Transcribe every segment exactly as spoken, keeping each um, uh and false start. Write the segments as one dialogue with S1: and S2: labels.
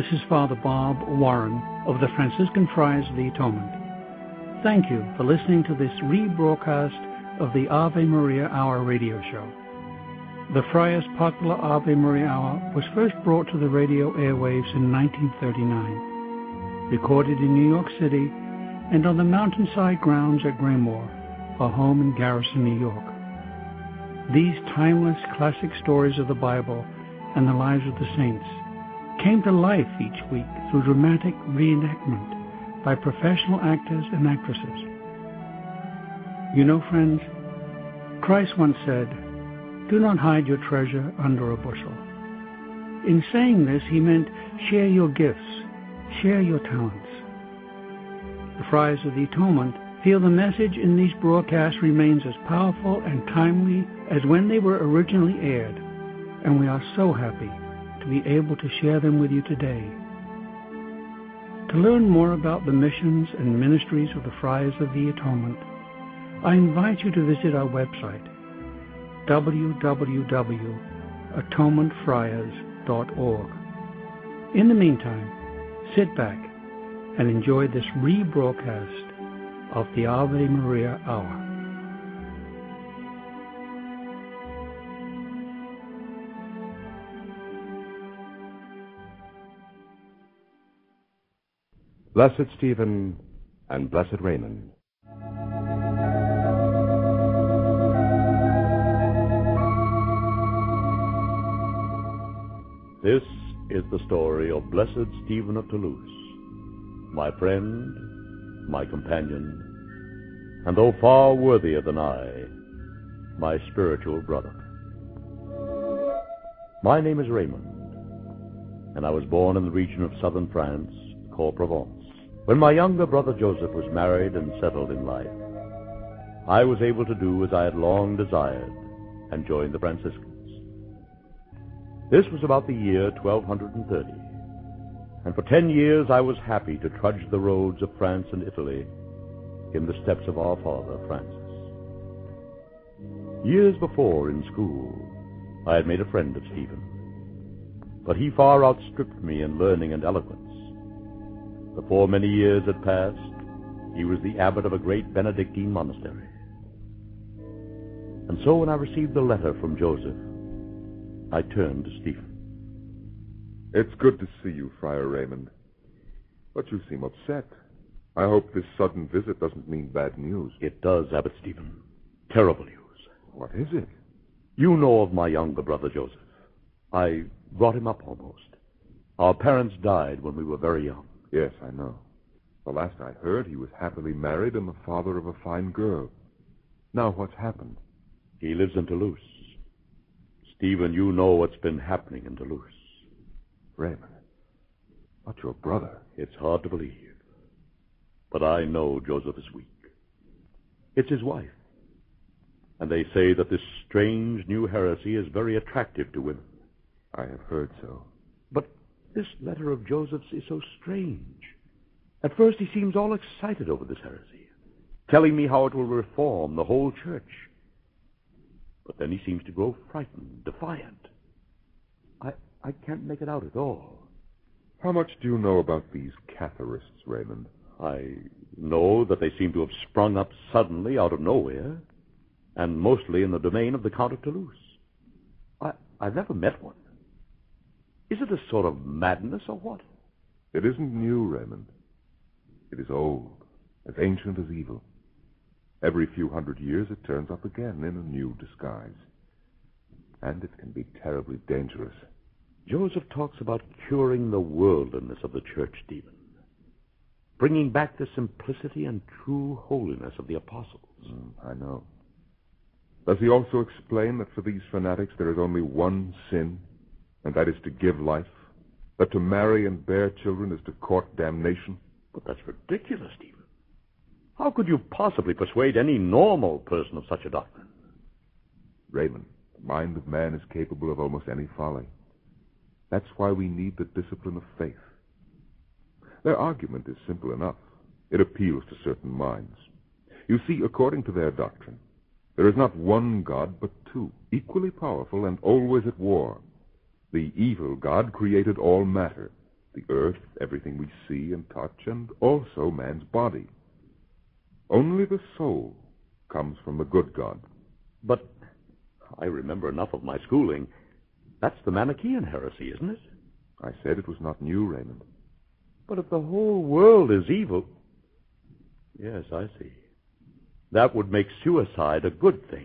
S1: This is Father Bob Warren of the Franciscan Friars of the Atonement. Thank you for listening to this rebroadcast of the Ave Maria Hour radio show. The Friars' popular Ave Maria Hour was first brought to the radio airwaves in nineteen thirty-nine, recorded in New York City and on the mountainside grounds at Graymoor, our home in Garrison, New York. These timeless classic stories of the Bible and the lives of the saints came to life each week through dramatic reenactment by professional actors and actresses. You know, friends, Christ once said, "Do not hide your treasure under a bushel." In saying this, he meant share your gifts, share your talents. The Friars of the Atonement feel the message in these broadcasts remains as powerful and timely as when they were originally aired, and we are so happy to be able to share them with you today. To learn more about the missions and ministries of the Friars of the Atonement, I invite you to visit our website, w w w dot atonement friars dot org. In the meantime, sit back and enjoy this rebroadcast of the Ave Maria Hour.
S2: Blessed Stephen and Blessed Raymond. This is the story of Blessed Stephen of Toulouse, my friend, my companion, and though far worthier than I, my spiritual brother. My name is Raymond, and I was born in the region of southern France called Provence. When my younger brother Joseph was married and settled in life, I was able to do as I had long desired and joined the Franciscans. This was about the year twelve thirty, and for ten years I was happy to trudge the roads of France and Italy in the steps of our father, Francis. Years before, in school, I had made a friend of Stephen, but he far outstripped me in learning and eloquence. Before many years had passed, he was the abbot of a great Benedictine monastery. And so when I received the letter from Joseph, I turned to Stephen.
S3: It's good to see you, Friar Raymond. But you seem upset. I hope this sudden visit doesn't mean bad news.
S2: It does, Abbot Stephen. Terrible news.
S3: What is it?
S2: You know of my younger brother Joseph. I brought him up almost. Our parents died when we were very young.
S3: Yes, I know. The last I heard, he was happily married and the father of a fine girl. Now, what's happened?
S2: He lives in Toulouse. Stephen, you know what's been happening in Toulouse.
S3: Raymond, but your brother.
S2: It's hard to believe. But I know Joseph is weak. It's his wife. And they say that this strange new heresy is very attractive to women.
S3: I have heard so.
S2: But this letter of Joseph's is so strange. At first he seems all excited over this heresy, telling me how it will reform the whole church. But then he seems to grow frightened, defiant. I I can't make it out at all.
S3: How much do you know about these Catharists, Raymond?
S2: I know that they seem to have sprung up suddenly out of nowhere, and mostly in the domain of the Count of Toulouse. I, I've never met one. Is it a sort of madness or what?
S3: It isn't new, Raymond. It is old, as ancient as evil. Every few hundred years it turns up again in a new disguise. And it can be terribly dangerous.
S2: Joseph talks about curing the worldliness of the church, Stephen. Bringing back the simplicity and true holiness of the apostles.
S3: Mm, I know. Does he also explain that for these fanatics there is only one sin, and that is to give life? That to marry and bear children is to court damnation?
S2: But that's ridiculous, Stephen. How could you possibly persuade any normal person of such a doctrine?
S3: Raymond, the mind of man is capable of almost any folly. That's why we need the discipline of faith. Their argument is simple enough. It appeals to certain minds. You see, according to their doctrine, there is not one God, but two, equally powerful and always at war. The evil God created all matter, the earth, everything we see and touch, and also man's body. Only the soul comes from the good God.
S2: But I remember enough of my schooling. That's the Manichaean heresy, isn't it?
S3: I said it was not new, Raymond.
S2: But if the whole world is evil... Yes, I see. That would make suicide a good thing.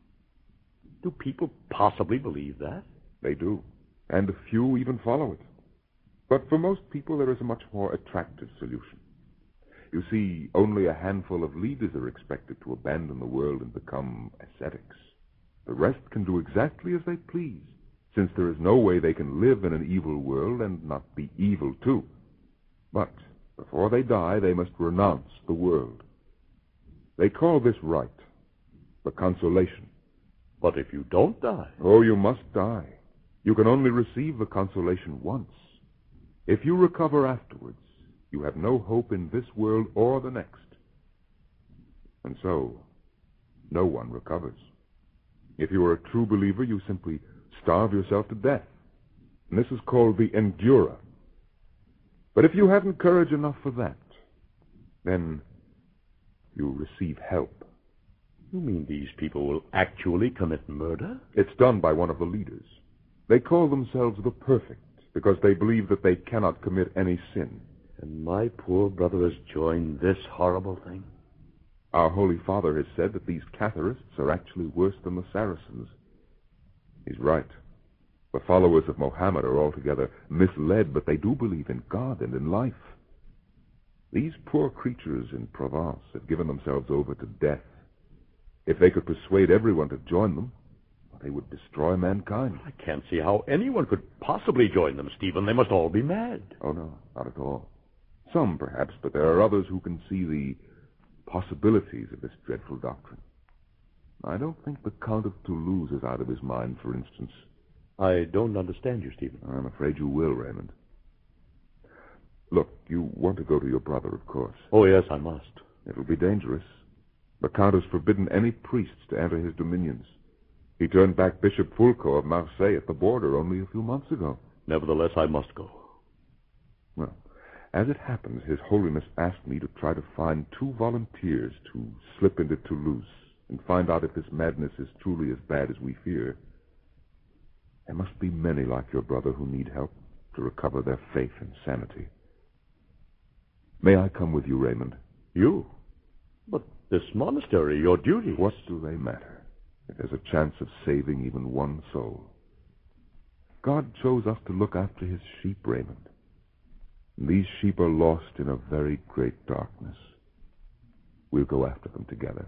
S2: Do people possibly believe that?
S3: They do, and a few even follow it. But for most people, there is a much more attractive solution. You see, only a handful of leaders are expected to abandon the world and become ascetics. The rest can do exactly as they please, since there is no way they can live in an evil world and not be evil too. But before they die, they must renounce the world. They call this right, the consolation.
S2: But if you don't die...
S3: Oh, you must die. You can only receive the consolation once. If you recover afterwards, you have no hope in this world or the next. And so, no one recovers. If you are a true believer, you simply starve yourself to death. And this is called the endurer. But if you haven't courage enough for that, then you receive help.
S2: You mean these people will actually commit murder?
S3: It's done by one of the leaders. They call themselves the perfect because they believe that they cannot commit any sin.
S2: And my poor brother has joined this horrible thing?
S3: Our Holy Father has said that these Catharists are actually worse than the Saracens. He's right. The followers of Mohammed are altogether misled, but they do believe in God and in life. These poor creatures in Provence have given themselves over to death. If they could persuade everyone to join them, they would destroy mankind.
S2: I can't see how anyone could possibly join them, Stephen. They must all be mad.
S3: Oh, no, not at all. Some, perhaps, but there are others who can see the possibilities of this dreadful doctrine. I don't think the Count of Toulouse is out of his mind, for instance.
S2: I don't understand you, Stephen.
S3: I'm afraid you will, Raymond. Look, you want to go to your brother, of course.
S2: Oh, yes, I must.
S3: It'll be dangerous. The Count has forbidden any priests to enter his dominions. He turned back Bishop Fulco of Marseille at the border only a few months ago.
S2: Nevertheless, I must go.
S3: Well, as it happens, His Holiness asked me to try to find two volunteers to slip into Toulouse and find out if this madness is truly as bad as we fear. There must be many like your brother who need help to recover their faith and sanity. May I come with you, Raymond?
S2: You? But this monastery, your duties...
S3: What do they matter if there's a chance of saving even one soul? God chose us to look after his sheep, Raymond. And these sheep are lost in a very great darkness. We'll go after them together.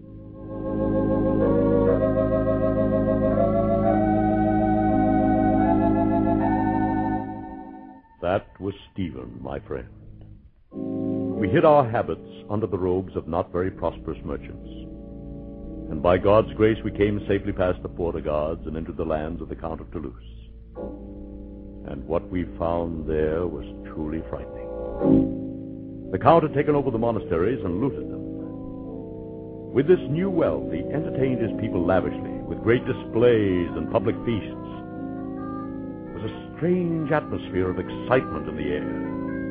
S2: That was Stephen, my friend. We hid our habits under the robes of not very prosperous merchants. And by God's grace, we came safely past the Porte Guards and into the lands of the Count of Toulouse. And what we found there was truly frightening. The Count had taken over the monasteries and looted them. With this new wealth, he entertained his people lavishly, with great displays and public feasts. There was a strange atmosphere of excitement in the air.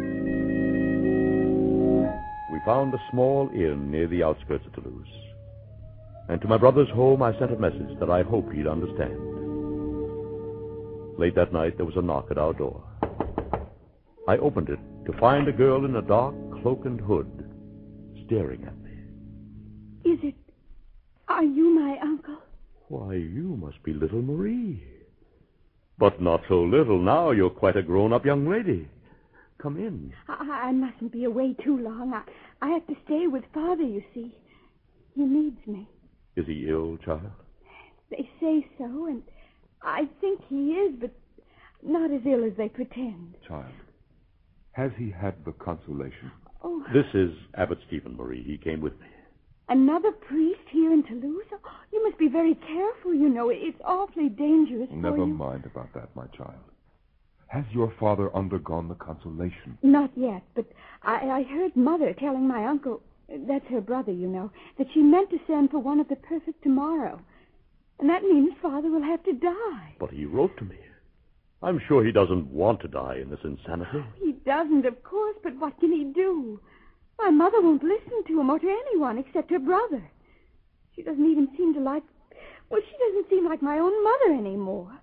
S2: We found a small inn near the outskirts of Toulouse. And to my brother's home, I sent a message that I hope he'd understand. Late that night, there was a knock at our door. I opened it to find a girl in a dark cloak and hood staring at me.
S4: Is it... Are you my uncle?
S2: Why, you must be little Marie. But not so little now. You're quite a grown-up young lady. Come in.
S4: I, I mustn't be away too long. I, I have to stay with Father, you see. He needs me.
S2: Is he ill, child?
S4: They say so, and I think he is, but not as ill as they pretend.
S3: Child, has he had the consolation?
S4: Oh.
S2: This is Abbot Stephen, Marie. He came with me.
S4: Another priest here in Toulouse? Oh, you must be very careful, you know. It's awfully dangerous for
S3: Never
S4: you.
S3: mind about that, my child. Has your father undergone the consolation?
S4: Not yet, but I, I heard Mother telling my uncle, that's her brother, you know, that she meant to send for one of the perfect tomorrow. And that means Father will have to die.
S2: But he wrote to me. I'm sure he doesn't want to die in this insanity.
S4: He doesn't, of course, but what can he do? My mother won't listen to him or to anyone except her brother. She doesn't even seem to like... Well, she doesn't seem like my own mother anymore.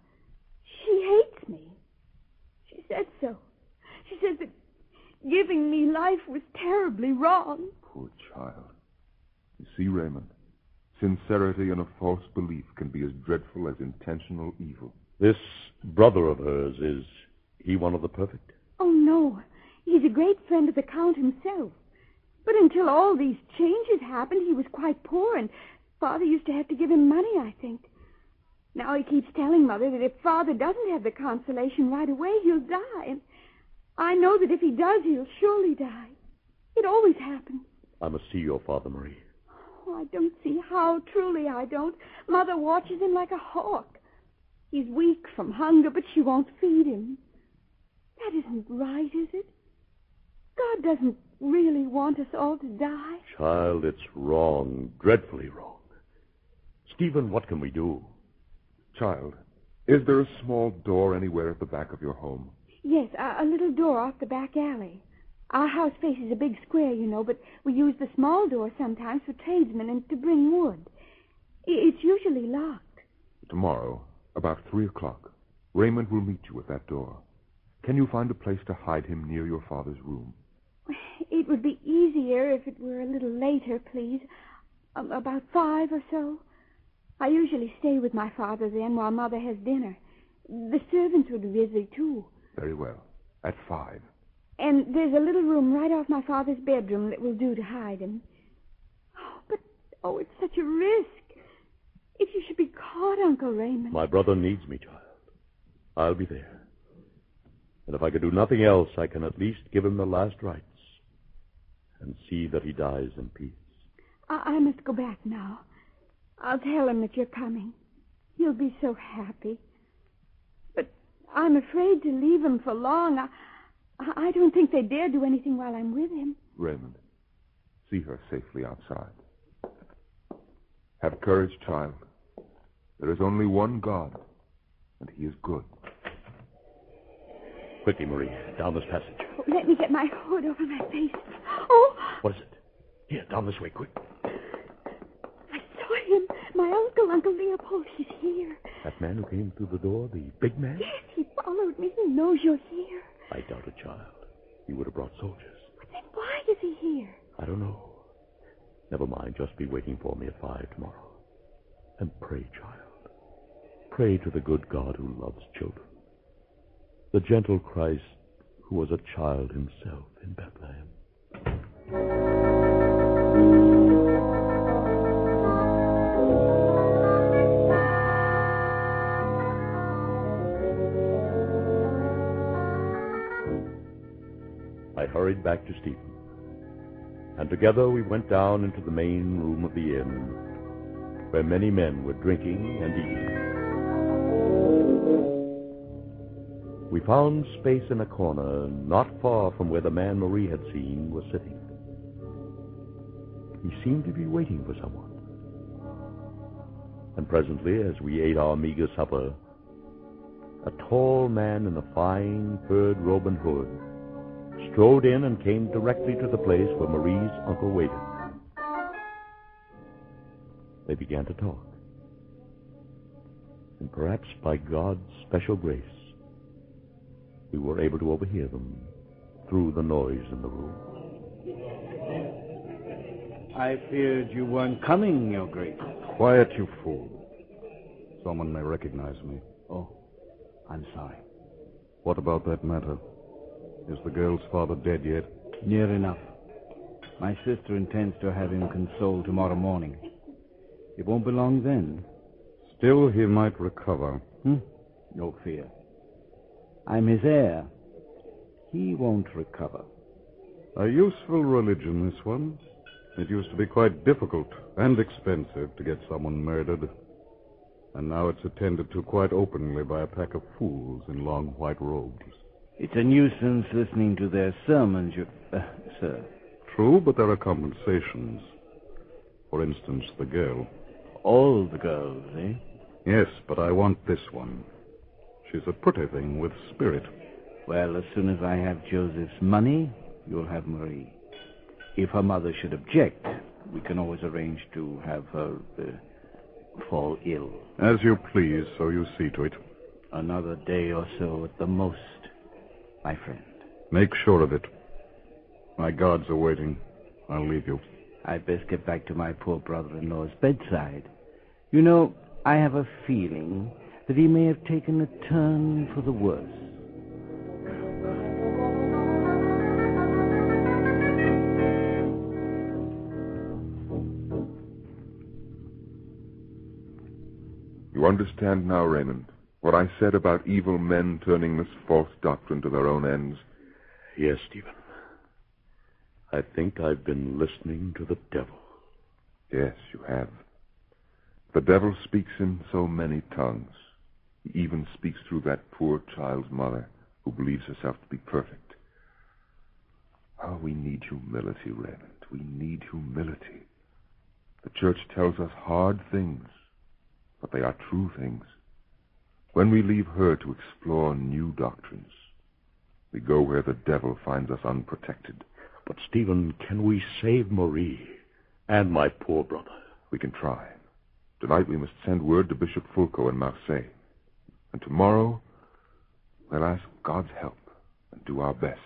S4: She hates me. She said so. She says that giving me life was terribly wrong.
S3: Poor child. You see, Raymond, sincerity in a false belief can be as dreadful as intentional evil.
S2: This brother of hers, is he one of the perfect?
S4: Oh, no. He's a great friend of the Count himself. But until all these changes happened, he was quite poor, and Father used to have to give him money, I think. Now he keeps telling Mother that if Father doesn't have the consolation right away, he'll die. And I know that if he does, he'll surely die. It always happens.
S2: I must see your father, Marie.
S4: Oh, I don't see how. Truly, I don't. Mother watches him like a hawk. He's weak from hunger, but she won't feed him. That isn't right, is it? God doesn't really want us all to die.
S2: Child, it's wrong, dreadfully wrong. Stephen, what can we do?
S3: Child, is there a small door anywhere at the back of your home?
S4: Yes, a, a little door off the back alley. Our house faces a big square, you know, but we use the small door sometimes for tradesmen and to bring wood. I- It's usually locked.
S3: Tomorrow, about three o'clock, Raymond will meet you at that door. Can you find a place to hide him near your father's room?
S4: It would be easier if it were a little later, please. Um, about five or so. I usually stay with my father then while Mother has dinner. The servants would be busy, too.
S3: Very well. At five.
S4: And there's a little room right off my father's bedroom that will do to hide him. Oh, but, oh, it's such a risk. If you should be caught, Uncle Raymond.
S2: My brother needs me, child. I'll be there. And if I can do nothing else, I can at least give him the last rites and see that he dies in peace.
S4: I, I must go back now. I'll tell him that you're coming. He'll be so happy. But I'm afraid to leave him for long. I, I don't think they dare do anything while I'm with him.
S3: Raymond, see her safely outside. Have courage, child. There is only one God, and he is good.
S2: Quickly, Marie, down this passage.
S4: Oh, let me get my hood over my face. Oh!
S2: What is it? Here, down this way, quick.
S4: I saw him. My uncle, Uncle Leopold, he's here.
S2: That man who came through the door, the big man?
S4: Yes, he followed me. He knows you're here.
S2: I doubt it, child. He would have brought soldiers.
S4: But then why is he here?
S2: I don't know. Never mind, just be waiting for me at five tomorrow. And pray, child. Pray to the good God who loves children. The gentle Christ who was a child himself in Bethlehem. I hurried back to Stephen, and together we went down into the main room of the inn, where many men were drinking and eating. We found space in a corner not far from where the man Marie had seen was sitting. He seemed to be waiting for someone. And presently, as we ate our meager supper, a tall man in a fine furred robe and hood strode in and came directly to the place where Marie's uncle waited. They began to talk. And perhaps by God's special grace, we were able to overhear them through the noise in the room.
S5: I feared you weren't coming, Your Grace.
S6: Quiet, you fool. Someone may recognize me.
S5: Oh, I'm sorry.
S6: What about that matter? Is the girl's father dead yet?
S5: Near enough. My sister intends to have him consoled tomorrow morning. It won't be long then.
S6: Still, he might recover.
S5: Hmm? No fear. I'm his heir. He won't recover.
S6: A useful religion, this one. It used to be quite difficult and expensive to get someone murdered. And now it's attended to quite openly by a pack of fools in long white robes.
S5: It's a nuisance listening to their sermons, you... Uh, sir.
S6: True, but there are compensations. For instance, the girl.
S5: All the girls, eh?
S6: Yes, but I want this one. She's a pretty thing with spirit.
S5: Well, as soon as I have Joseph's money, you'll have Marie. If her mother should object, we can always arrange to have her uh, fall ill.
S6: As you please, so you see to it.
S5: Another day or so at the most, my friend.
S6: Make sure of it. My guards are waiting. I'll leave you.
S5: I'd best get back to my poor brother-in-law's bedside. You know, I have a feeling that he may have taken a turn for the worse.
S3: You understand now, Raymond, what I said about evil men turning this false doctrine to their own ends?
S2: Yes, Stephen. I think I've been listening to the devil.
S3: Yes, you have. The devil speaks in so many tongues. He even speaks through that poor child's mother, who believes herself to be perfect. Oh, we need humility, Raymond. We need humility. The church tells us hard things, but they are true things. When we leave her to explore new doctrines, we go where the devil finds us unprotected.
S2: But, Stephen, can we save Marie and my poor brother?
S3: We can try. Tonight we must send word to Bishop Fulco in Marseille. And tomorrow, we'll ask God's help and do our best.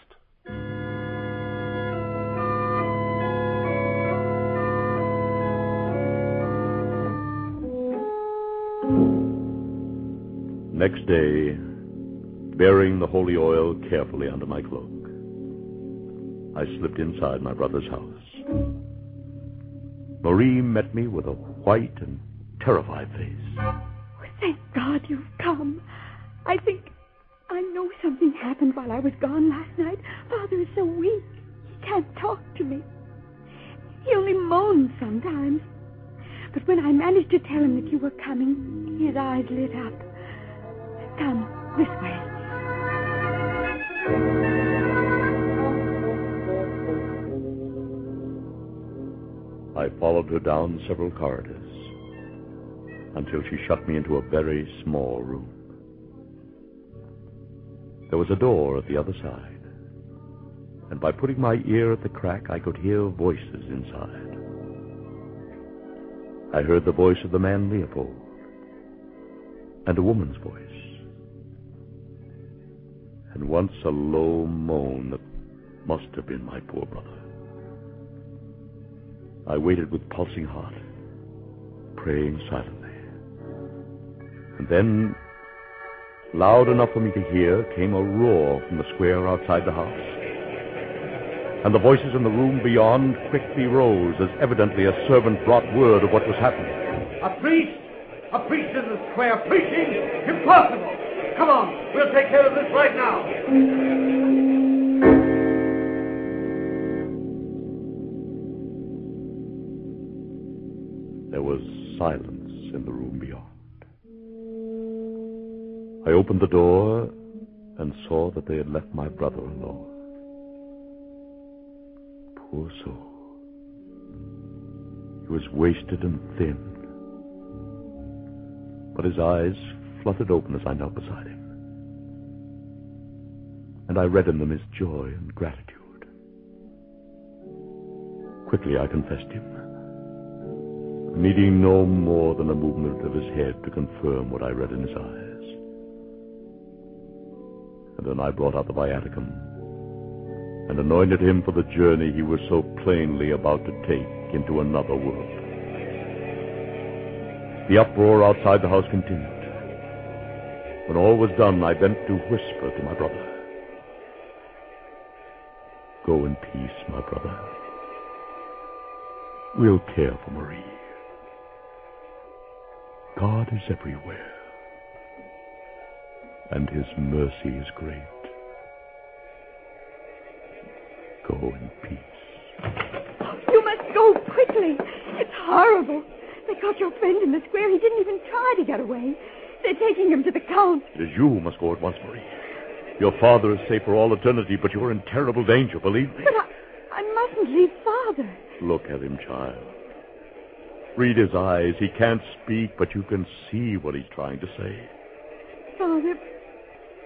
S2: Next day, bearing the holy oil carefully under my cloak, I slipped inside my brother's house. Marie met me with a white and terrified face.
S4: Oh, thank God you've come. I think I know something happened while I was gone last night. Father is so weak. He can't talk to me. He only moans sometimes. But when I managed to tell him that you were coming, his eyes lit up. Come, this way.
S2: I followed her down several corridors until she shut me into a very small room. There was a door at the other side, and by putting my ear at the crack, I could hear voices inside. I heard the voice of the man Leopold, and a woman's voice, and once a low moan that must have been my poor brother. I waited with pulsing heart, praying silently. And then, loud enough for me to hear, came a roar from the square outside the house. And the voices in the room beyond quickly rose, as evidently a servant brought word of what was happening.
S7: A priest! A priest in the square preaching? Impossible! Come on, we'll take care of this right now.
S2: There was silence in the room beyond. I opened the door and saw that they had left my brother alone. Poor soul. He was wasted and thin, but his eyes fluttered open as I knelt beside him, and I read in them his joy and gratitude. Quickly I confessed him, needing no more than a movement of his head to confirm what I read in his eyes. And then I brought out the viaticum and anointed him for the journey he was so plainly about to take into another world. The uproar outside the house continued. When all was done, I bent to whisper to my brother, "Go in peace, my brother. We'll care for Marie. God is everywhere, and his mercy is great. Go in peace."
S4: You must go quickly. It's horrible. They caught your friend in the square. He didn't even try to get away. They're taking him to the Count.
S2: It is you who must go at once, Marie. Your father is safe for all eternity, but you're in terrible danger, believe me.
S4: But I, I mustn't leave Father.
S2: Look at him, child. Read his eyes. He can't speak, but you can see what he's trying to say.
S4: Father,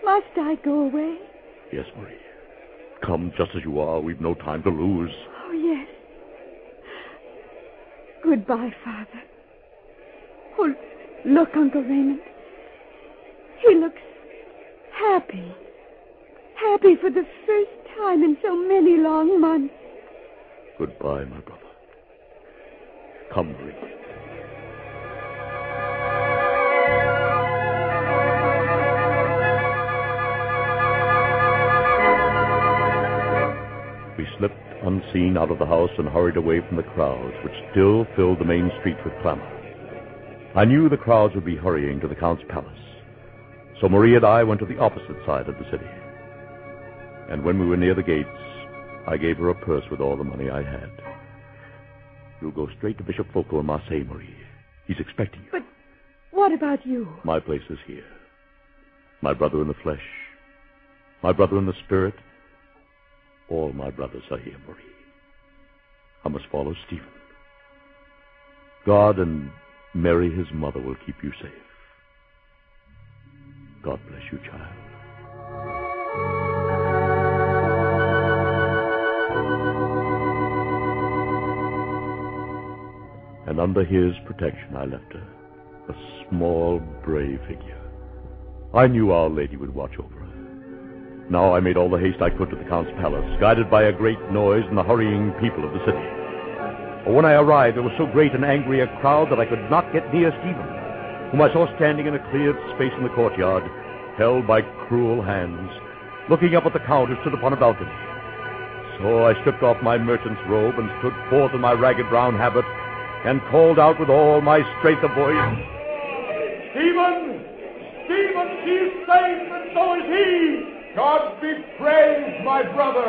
S4: Must I go away?
S2: Yes, Marie. Come just as you are. We've no time to lose.
S4: Oh, yes. Goodbye, Father. Oh, look, Uncle Raymond. He looks happy. Happy for the first time in so many long months.
S2: Goodbye, my brother. Come, Marie. We slipped unseen out of the house and hurried away from the crowds, which still filled the main street with clamor. I knew the crowds would be hurrying to the Count's palace, so Marie and I went to the opposite side of the city. And when we were near the gates, I gave her a purse with all the money I had. You'll go straight to Bishop Foucault in Marseille, Marie. He's expecting you.
S4: But what about you?
S2: My place is here. My brother in the flesh. My brother in the spirit. All my brothers are here, Marie. I must follow Stephen. God and Mary, his mother, will keep you safe. God bless you, child. And under his protection I left her, a small, brave figure. I knew Our Lady would watch over her. Now I made all the haste I could to the Count's palace, guided by a great noise and the hurrying people of the city. But when I arrived, there was so great and angry a crowd that I could not get near Stephen, whom I saw standing in a cleared space in the courtyard, held by cruel hands, looking up at the Count who stood upon a balcony. So I stripped off my merchant's robe and stood forth in my ragged brown habit and called out with all my strength of voice,
S7: Stephen! Stephen, she is safe, and so is he! God be praised, my brother!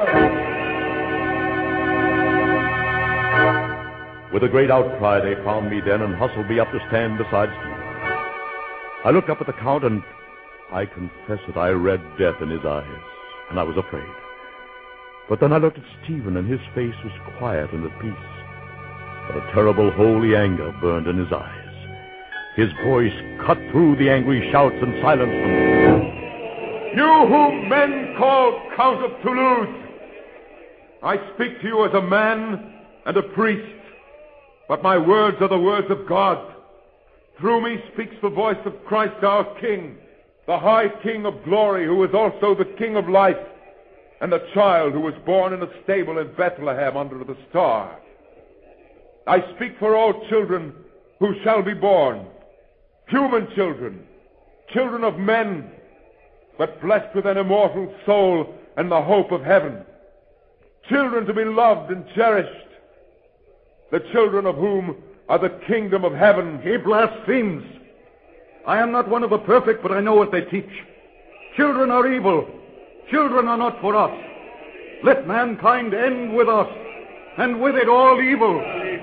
S2: With a great outcry, they found me then and hustled me up to stand beside Stephen. I looked up at the Count, and I confess that I read death in his eyes, and I was afraid. But then I looked at Stephen, and his face was quiet and at peace. But a terrible holy anger burned in his eyes. His voice cut through the angry shouts and silenced them.
S3: You whom men call Count of Toulouse, I speak to you as a man and a priest, but my words are the words of God. Through me speaks the voice of Christ our King, the high King of glory, who is also the King of life, and the child who was born in a stable in Bethlehem under the star. I speak for all children who shall be born, human children, children of men, but blessed with an immortal soul and the hope of heaven, children to be loved and cherished, the children of whom are the kingdom of heaven.
S6: He blasphemes. I am not one of the perfect, but I know what they teach. Children are evil. Children are not for us. Let mankind end with us, and with it all evil.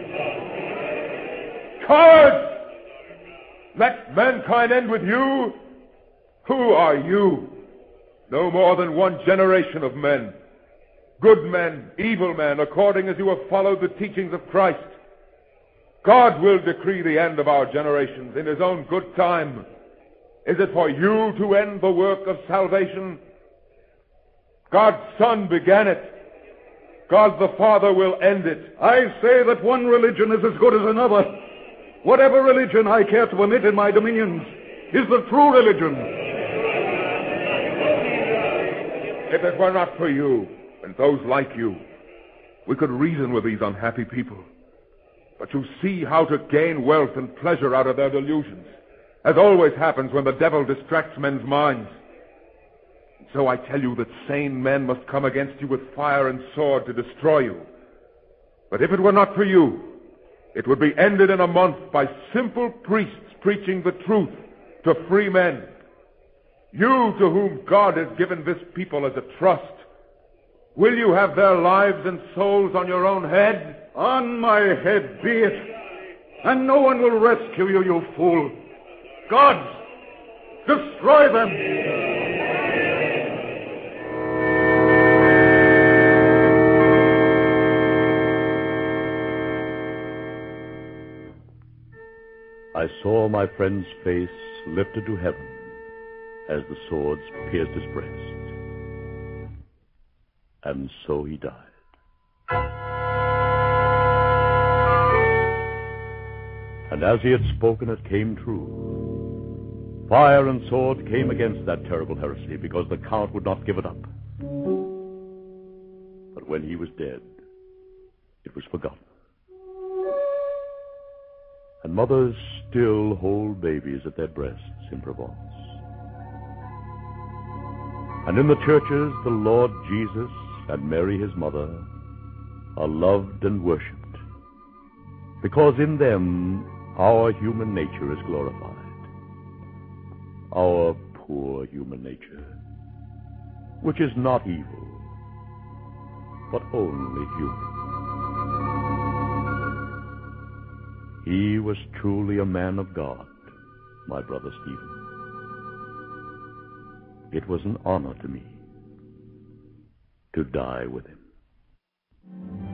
S3: Cowards! Let mankind end with you? Who are you? No more than one generation of men. Good men, evil men, according as you have followed the teachings of Christ. God will decree the end of our generations in his own good time. Is it for you to end the work of salvation? God's Son began it. God the Father will end it.
S6: I say that one religion is as good as another. Whatever religion I care to permit in my dominions is the true religion.
S3: If it were not for you and those like you, we could reason with these unhappy people. But you see how to gain wealth and pleasure out of their delusions, as always happens when the devil distracts men's minds. And so I tell you that sane men must come against you with fire and sword to destroy you. But if it were not for you, it would be ended in a month by simple priests preaching the truth to free men. You, to whom God has given this people as a trust, will you have their lives and souls on your own head?
S6: On my head be it. And no one will rescue you, you fool. Gods, destroy them.
S2: I saw my friend's face lifted to heaven, as the swords pierced his breast. And so he died. And as he had spoken, it came true. Fire and sword came against that terrible heresy, because the Count would not give it up. But when he was dead, it was forgotten. And mothers still hold babies at their breasts in Provence. And in the churches, the Lord Jesus and Mary his mother are loved and worshipped, because in them our human nature is glorified. Our poor human nature, which is not evil, but only human. He was truly a man of God, my brother Stephen. It was an honor to me to die with him.